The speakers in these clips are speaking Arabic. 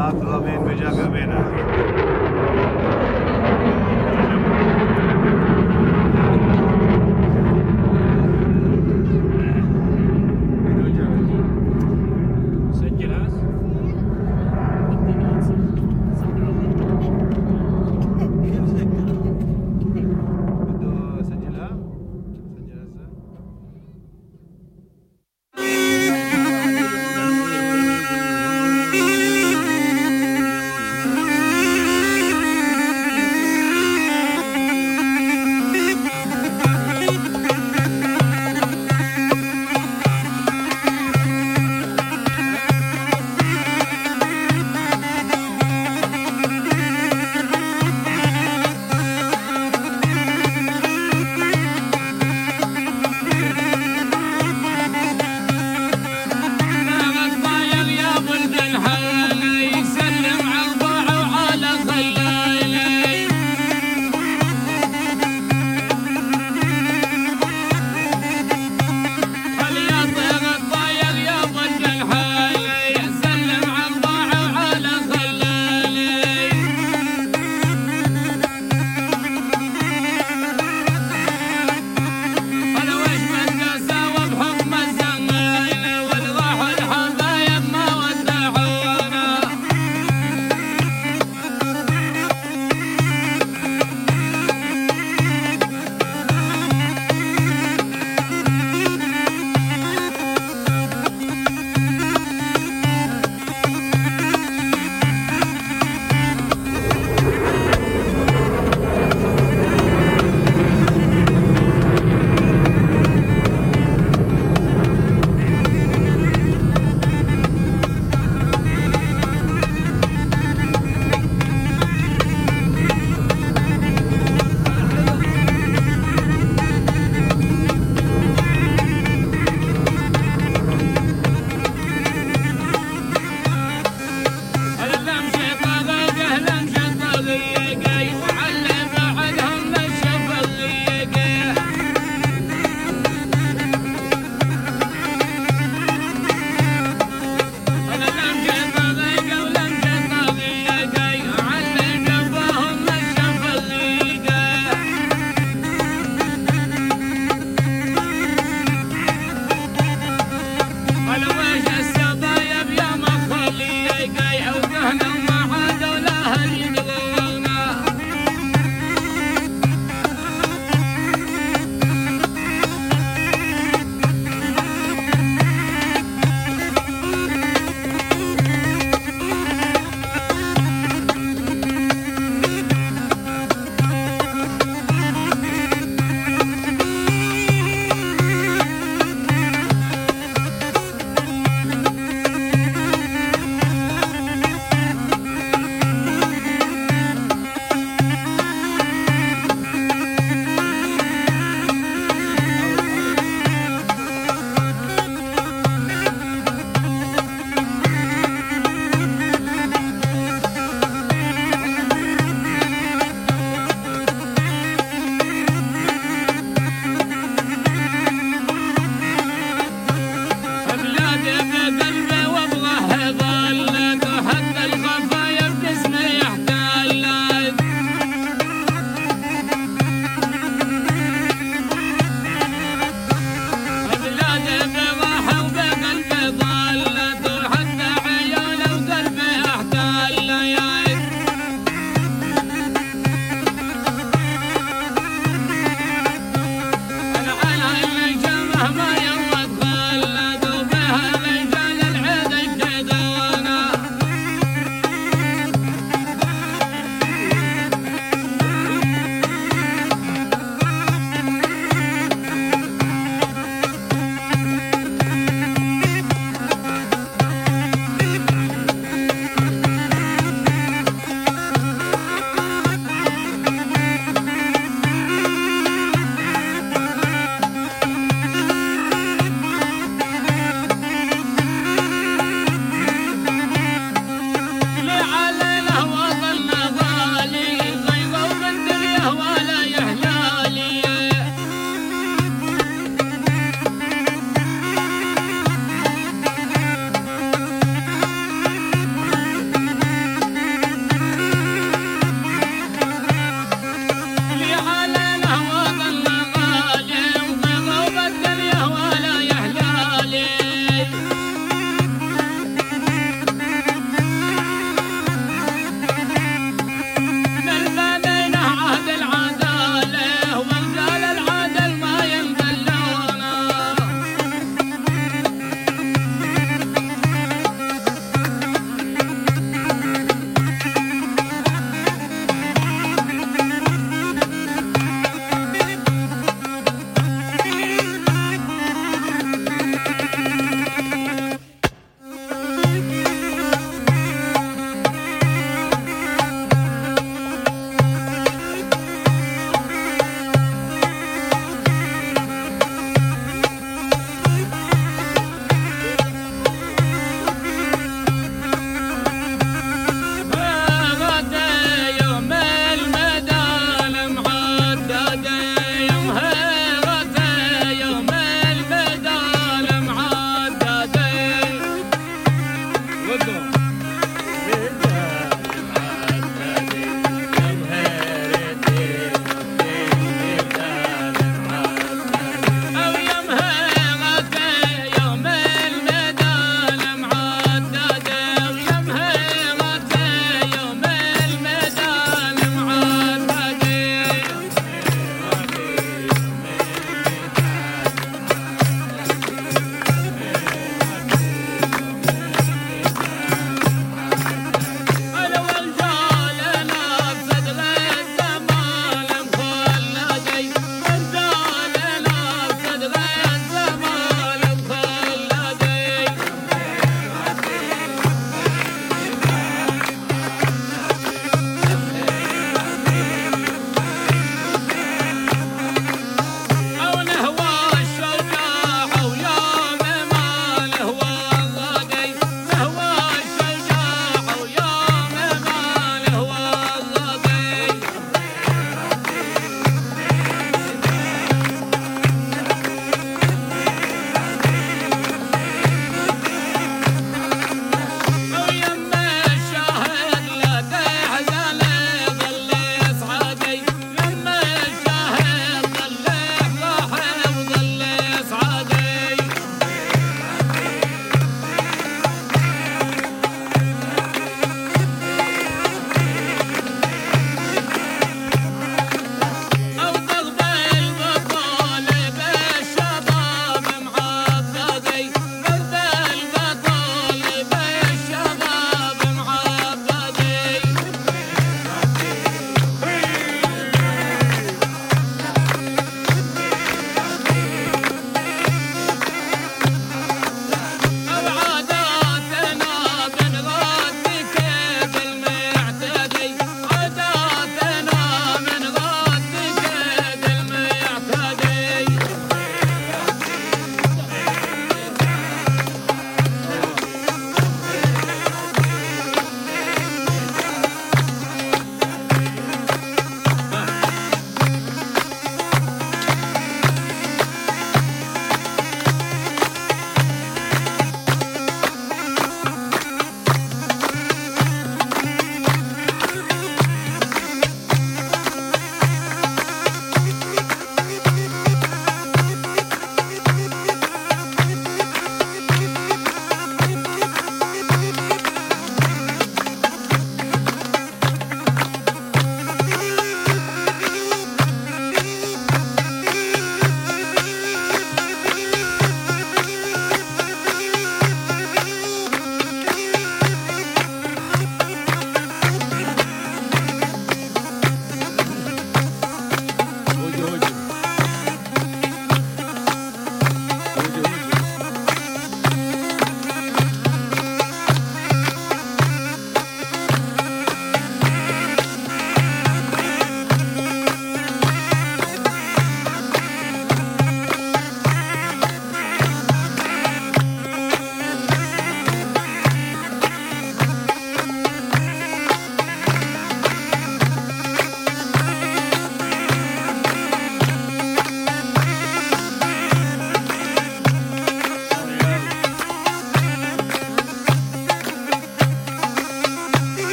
اطلع بين بجامع بينها.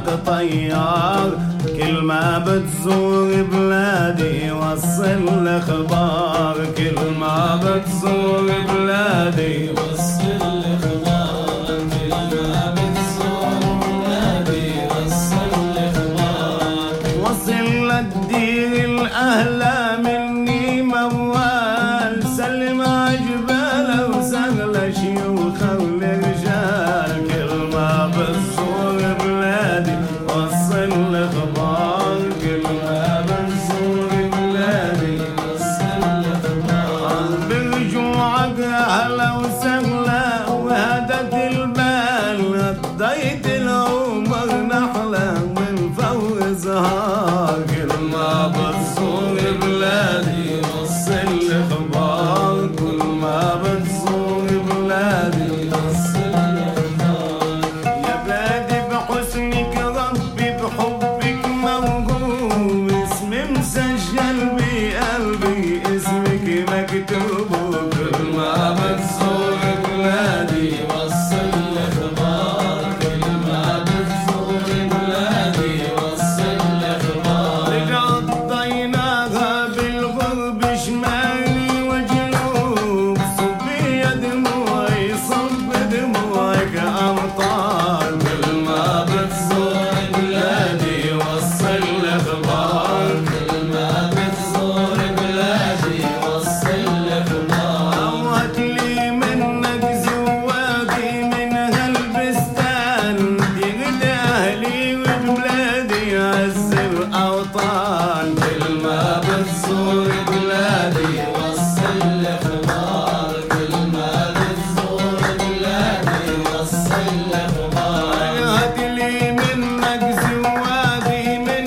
جوعك طيار، كل ما بتزور بلادي وصل الاخبار، كل ما بتزور بلادي وصل الاخبار، كل ما بتزور بلادي وصل الاخبار، وصل للدير الاهلا مني موال، سلم عجباله وسهل شيوخ والرجال، كل ما بتزور بلادي وصل الاخبار، كل ما بتزور بلادي وصل الاخبار، برجوعك اهلا وسهلا وهدت البال، قضيت العمر نحله من فوق زهار، كل ما بتزور بلادي وصل الاخبار، كل ما بتزور بلادي وصل الاخبار، يا بلادي بحسنك ربي بحبك موهوب، اسمي مسجل بقلبي اسمك مكتوب، كل ما بتزور بلادي وصل الاخبار، كل ما بتزور بلادي وصل الاخبار، قضيناها بالغرب شمالي وجنوب، صبي يا دموعي صب دموعك امطار، كل ما بتزور بلادي وصل الاخبار، كل ما بتزور بلادي وصل الاخبار، اوت لي منك زواقي من هالبستان، دقت اهلي وبلادي عز الاوطان، كل ما بتزور بلادي وصل الاخبار، كل ما بتزور بلادي وصل الاخبار، هات لي منك زواقي من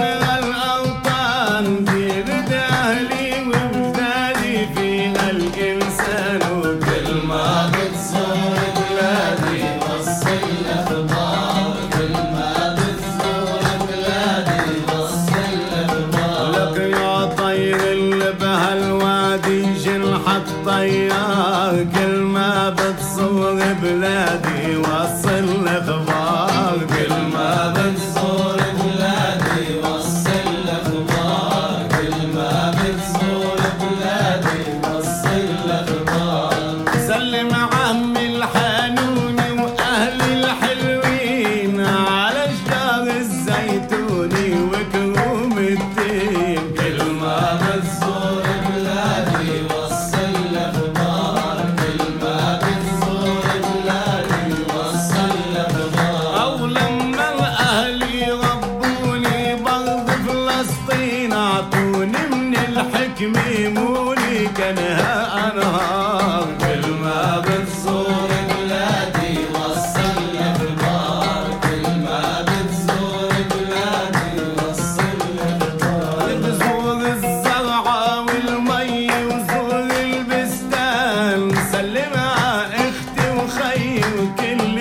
هالاوطان، دقت اهلي وبلادي فيها الانسان، وكل ما بتزور بلادي وصل الاخبار، كل ما بتزور بلادي وصل الاخبار، لك يا طير اللي بهالوادي جنحك طيار، كل ما بتزور بلادي وصل الاخبار، كل ما بتزور بلادي وصل الاخبار، كل ما بتزور بلادي وصل الاخبار، سلم عمي الحنوني واهلي الحلوين على اشجار الزيتوني وكروم التين، كل ما بتزور بلادي وصل الاخبار، كل ما بتزور بلادي وصل الاخبار، او لما الاهلي ربوني برض فلسطين اعطوني من الحكمة يموني كانها انهار، كل ما بتزور بلادي وصل الاخبار، كل ما بتزور بلادي وصل الاخبار، بزور الزرعة والمي وزور البستان، سلم على اختي وخي وكل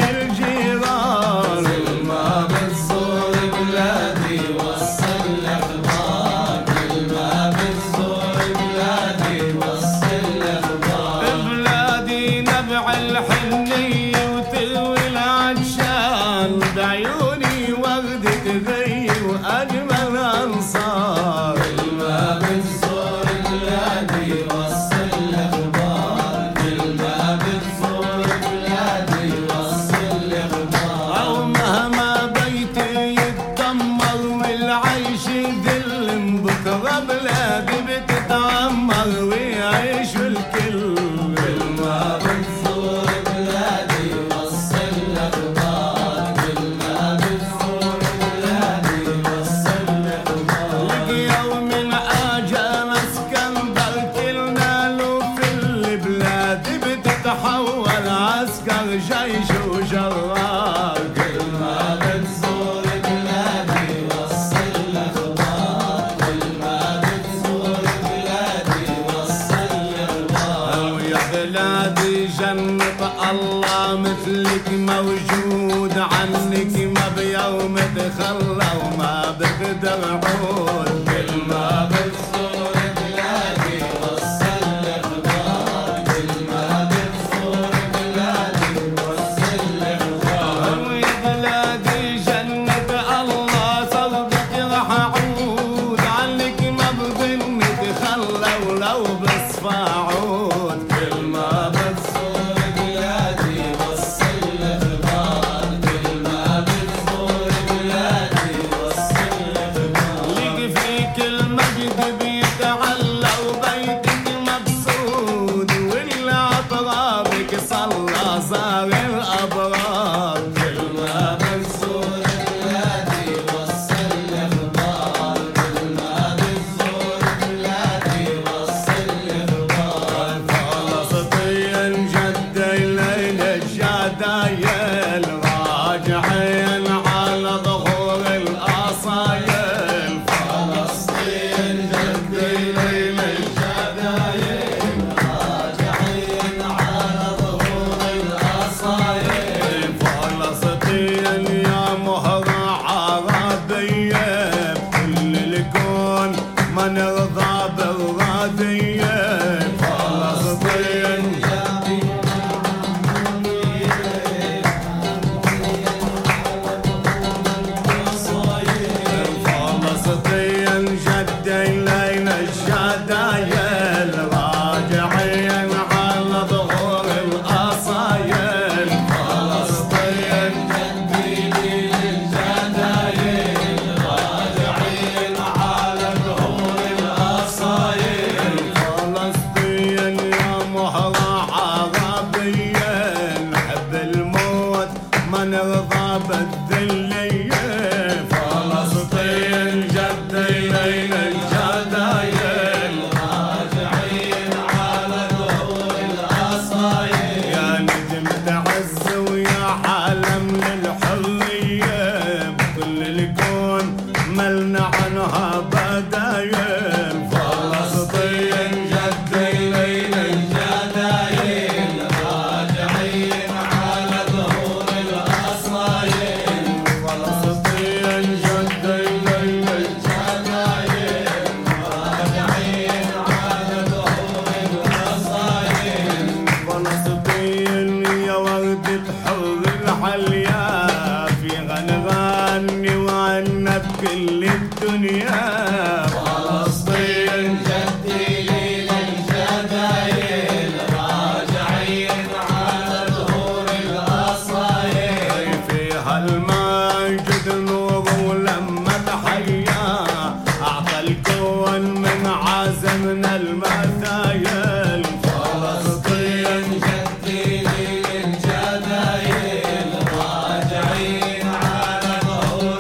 الجيران، كل ما بتزور بلادي وصل الاخبار، كل ما بتزور بلادي وصل الاخبار، بلادي نبع الحنية وتروي العطشان، بعيوني وردة غي واجمل انصار، كل ما بتزور بلادي وصل الاخبار، كل ما بتزور بلادي وصل الاخبار، او مهما بيتي يتدمر والعيش يذل، بكره بلادي بتتعمر ويعيش الكل، كل ما بتزور بلادي وصل الاخبار، كل ما بتزور بلادي وصل الاخبار، لك يوم اجا اسكندر كلنا له في البلاد بتتحول عسكر جيش وجرار، كل ما بتزور بلادي وصل الاخبار، كل ما بتزور بلادي وصل الاخبار، يا بلادي جنة الله مثلك موجود، عنك ما بيوم تخلى وما بقدر عود، كل ما بتزور بلادي وصل الاخبار، كل ما بتزور بلادي وصل الاخبار، يا بلادي جنة الله ما نرضى بالراضية فلسطين فلسطين جدي لينا الجدايل راجعين على ظهور الأصايل فلسطين جدي للجدايل راجعين على ظهور الأصايل فلسطين يا مهرة عربية نحب الموت ما نرضى بالذلية فلسطين جدي لينا الجدايل راجعين على ظهور الأصايل يا نجم تعز ويا عالم للحرية بكل الكون ملنا عنها بدايل فلسطين جدي لينا الجدايل راجعين على ظهور الأصايل فلسطين جدي لينا الجدايل راجعين على ظهور الأصايل فلسطين يا وردة حر العليا في غنغني وعنا بكل الدنيا فلسطين جدي لينا الجدايل راجعين على ظهور الأصايل فيها الماجد نور ولما تحيا أعطى الكون من عزمنا المثايل فلسطين جدي لينا الجدايل راجعين على ظهور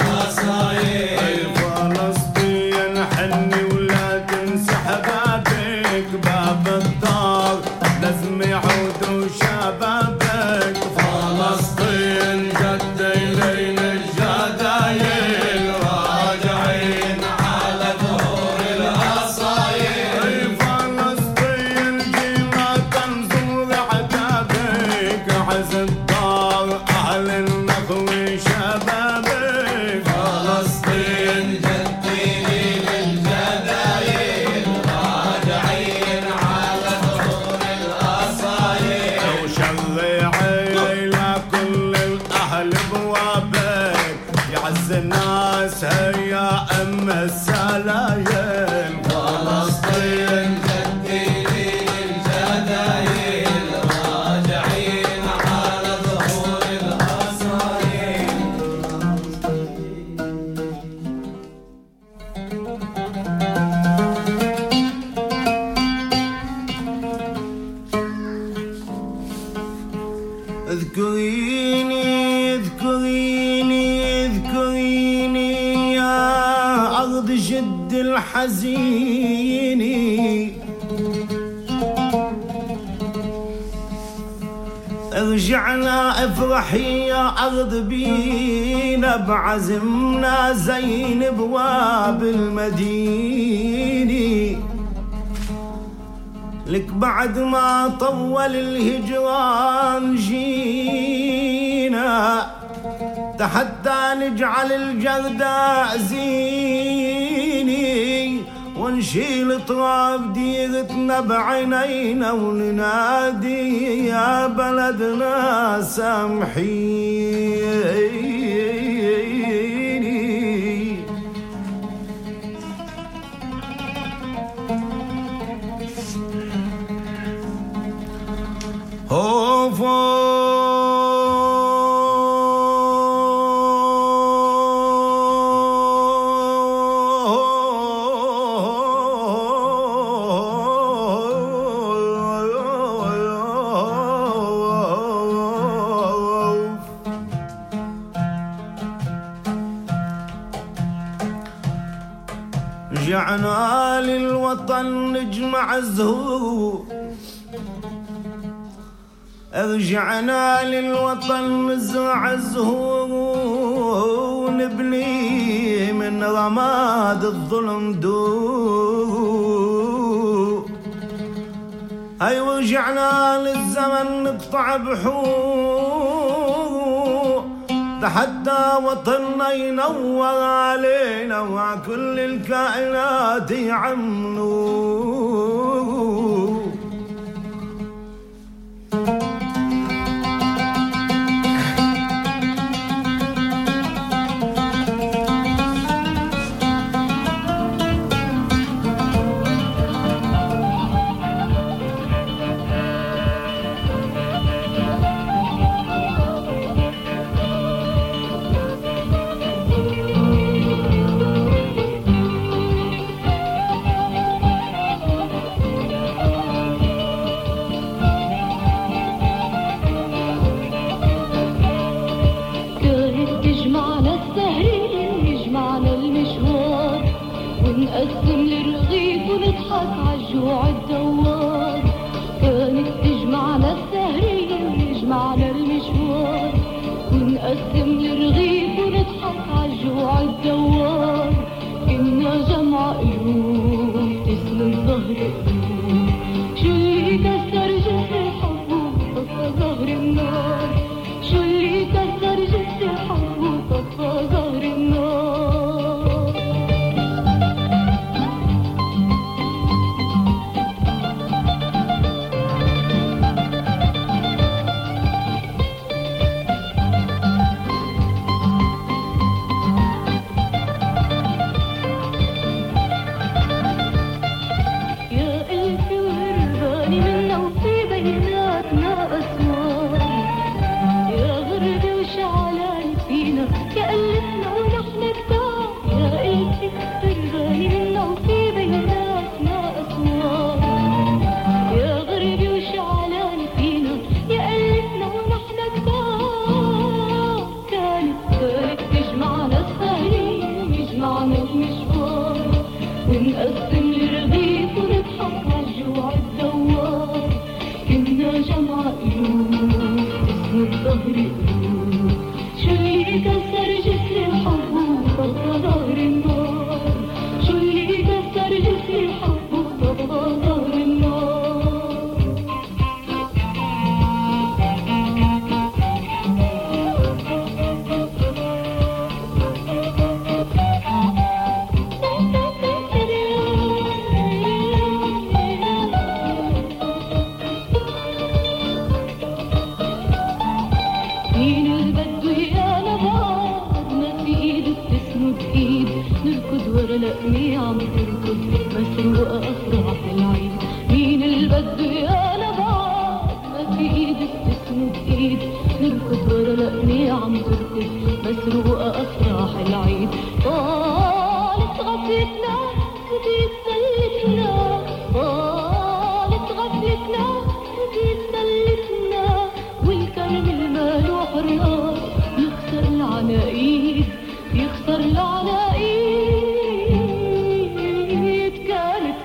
الأصايل فلسطين حني ولا تنسى حبابك باب الدار لازم يعودوا شبابك فلسطين جدي لينا الجدايل راجعين على ظهور الأصايل فلسطين جينا تنزور عتابك عز الدار أهل النخل شبابك فلسطين جدي لينا الجدايل راجعين على ظهور الأصايل وشرعي لكل الأهل بوابك يعز الناس هيا أم السلايل فلسطين جدي لينا الجدايل راجعين على ظهور الأصايل اذكريني اذكريني اذكريني يا أرض جد الحزين ارجعنا افرحي يا أرض بينا بعزمنا زين بواب المدينة لك بعد ما طول الهجران جينا حتى نجعل الجرداء زيني ونشيل تراب ديرتنا بعينينا وننادي يا بلدنا سامحيني رجعنا للوطن نجمع الزهور رجعنا للوطن نزرع الزهور ونبني من رماد الظلم دور. هاي ورجعنا للزمن نقطع بحور حتى وطننا ينور علينا وكل الكائنات يعملوا. نقسم للرغيف ونضحك عالجوع الدوار. كانت تجمعنا السهرية ويجمعنا المشوار، ونقسم للرغيف ونضحك عالجوع الدوار. كنا جمع قلوب تسلم ظهر قلوب، شو اللي كسر جسر الحب وطفى ظهر النار، شو اللي كسر جسر الحب وطفى ظهر النار. ونقسم لرغيف ونضحك عالجوع الدوار. كنا جمع قلوب تسند ظهر قلوب، شو اللي كسر جسر الحب وطفى ظهر النار، شو اللي كسر جسر الحب وطفى ظهر النار. مين البدو يا نبات ما في ايدك تسند ايد، نركض ورا لقمي عم تركض مسروقة افراح العيد. مين البدو يا نبات ما في ايدك تسند ايد، نركض ورا لقمي عم تركض مسروقة افراح العيد. طالت غفلتنا وزيد سلتنا، طالت غفلتنا وزيد سلتنا، والكرم المالو حراس يخسر العناقيد، يخسر العناقيد. كانت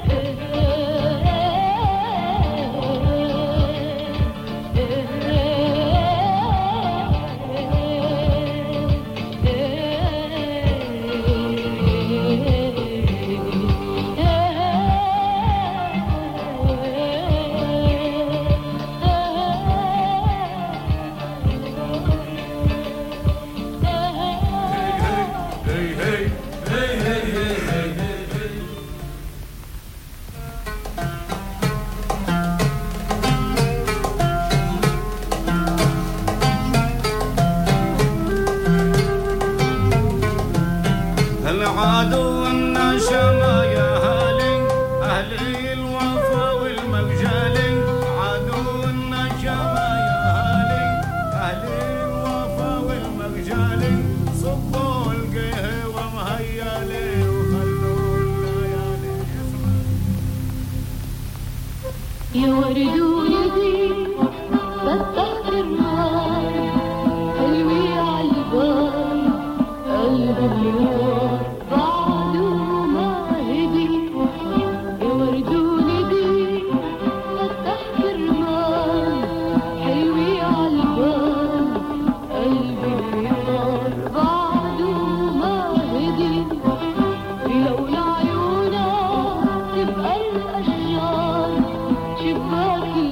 العدو النشمة يا هالي أهلي الوفا والمجالي، عدو النشمة يا هالي أهلي الوفا والمجالي، صبوا القهوة مهيالي وخلوا الليالي. يا ورد ولدي فتحت النار، حلوي عالبال قلبي النار بعده ما هدي. يا ورد ولدي فتحت النار، حلوي عالبال قلبي النار بعده ما هدي. لولا عيونك تبقى الأشجار شباك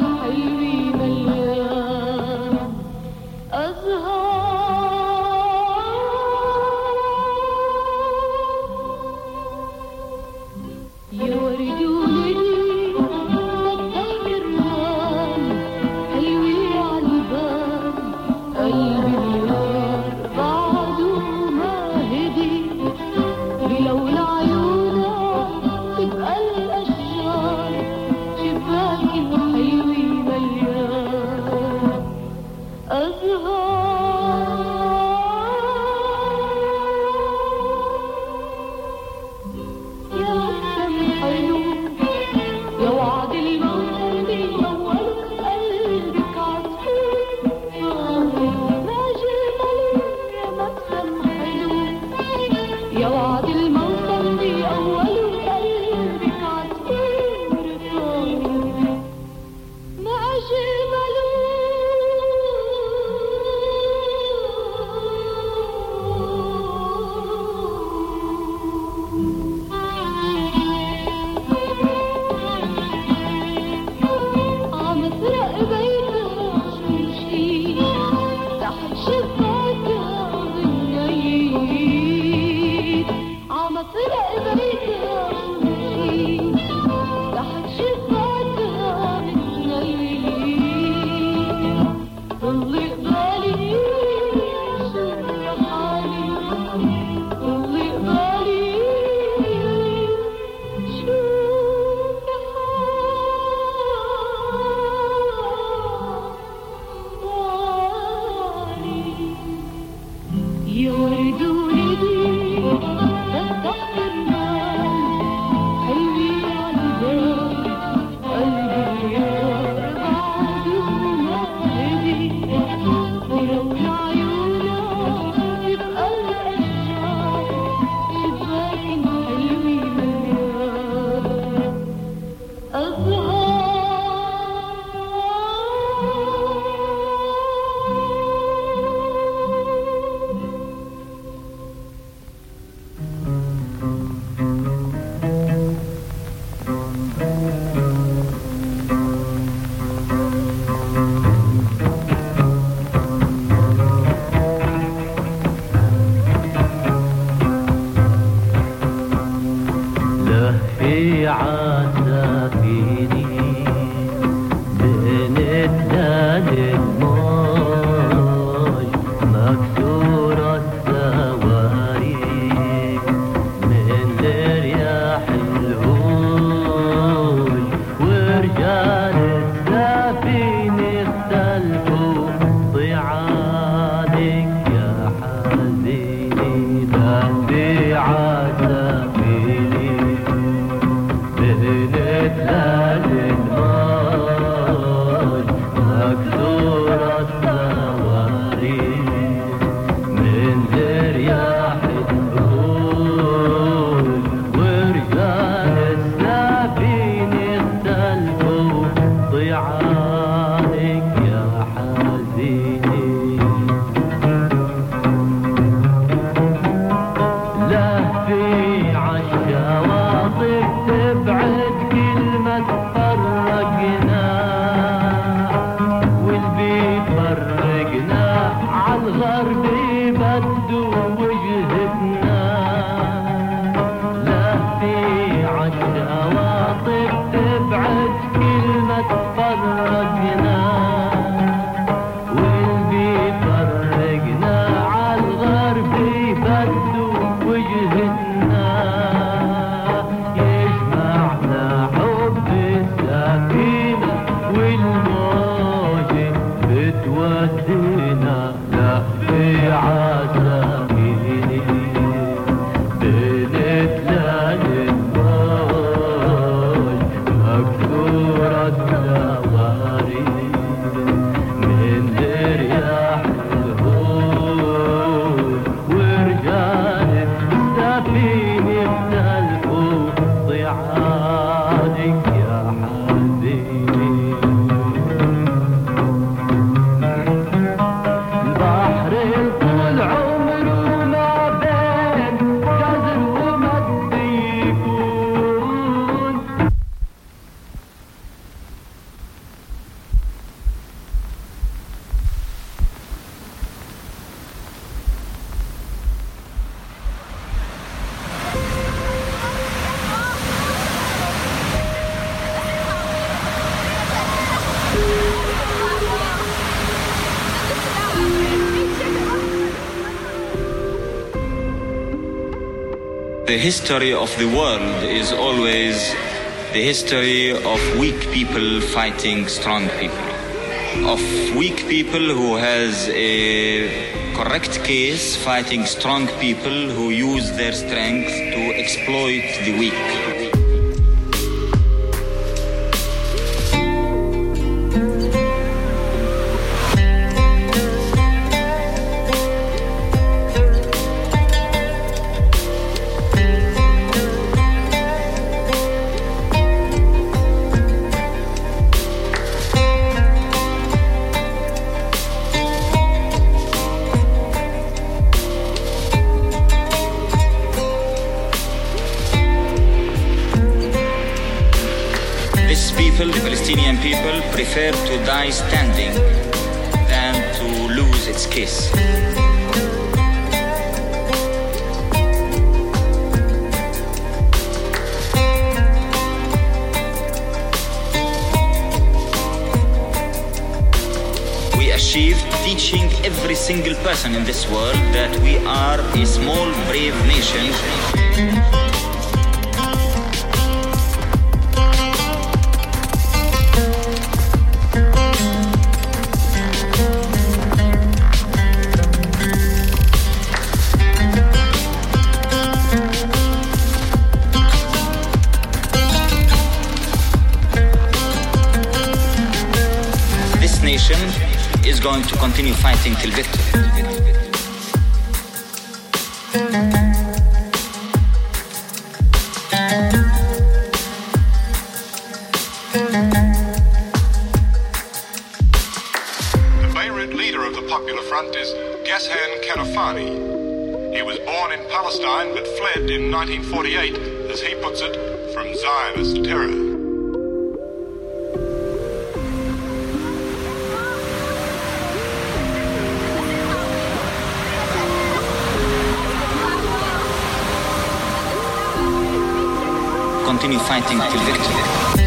عتبيني بهنت لالي The history of the world is always the history of weak people fighting strong people. Of weak people who has a correct case fighting strong people who use their strength to exploit the weak. The Palestinian people prefer to die standing than to lose its case. We achieved teaching every single person in this world that we are a small, brave nation. Is going to continue fighting till victory. The Beirut leader of the Popular Front is Ghassan Kanafani. He was born in Palestine but fled in 1948, as he puts it, from Zionist terror. Continue fighting till victory.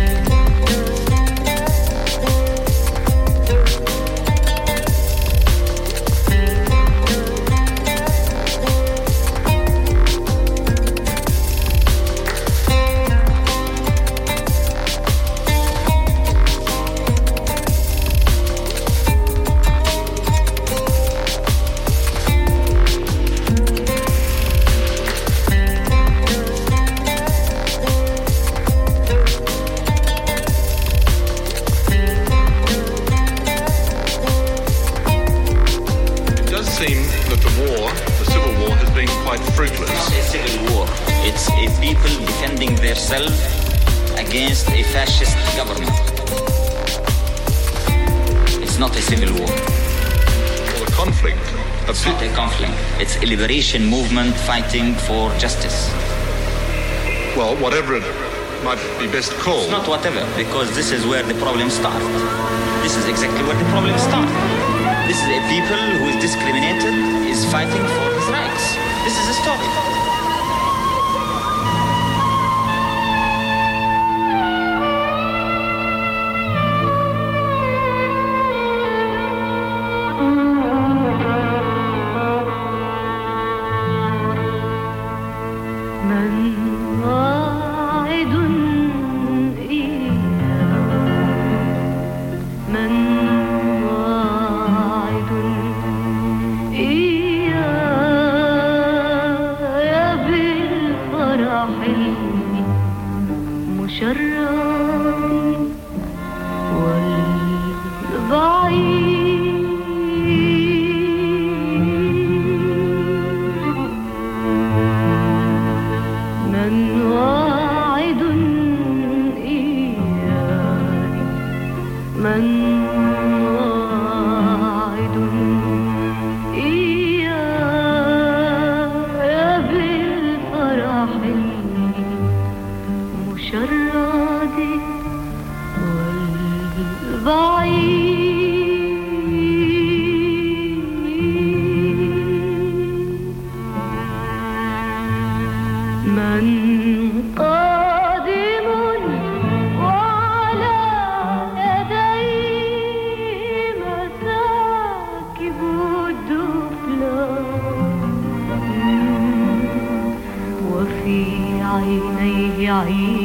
Against a fascist government. It's not a civil war. Or a conflict. It's not a conflict. It's a liberation movement fighting for justice. Well, whatever it might be best called. It's not whatever, because this is where the problem starts. This is exactly where the problem starts. This is a people who is discriminated, is fighting for his rights. This is a story.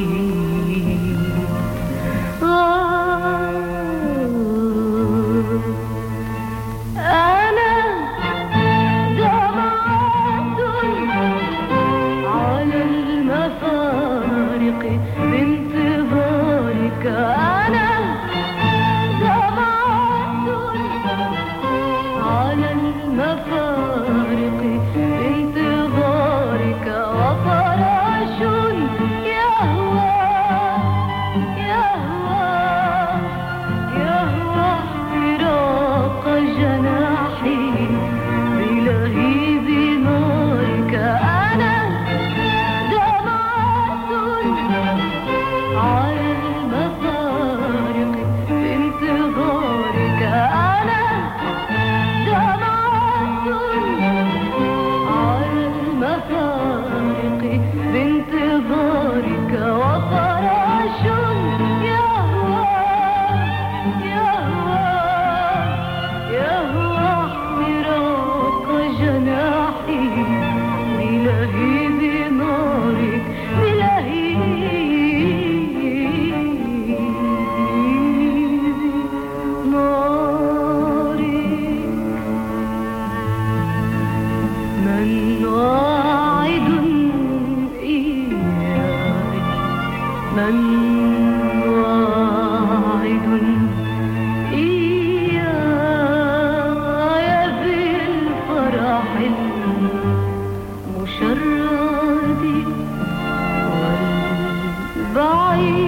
بعيد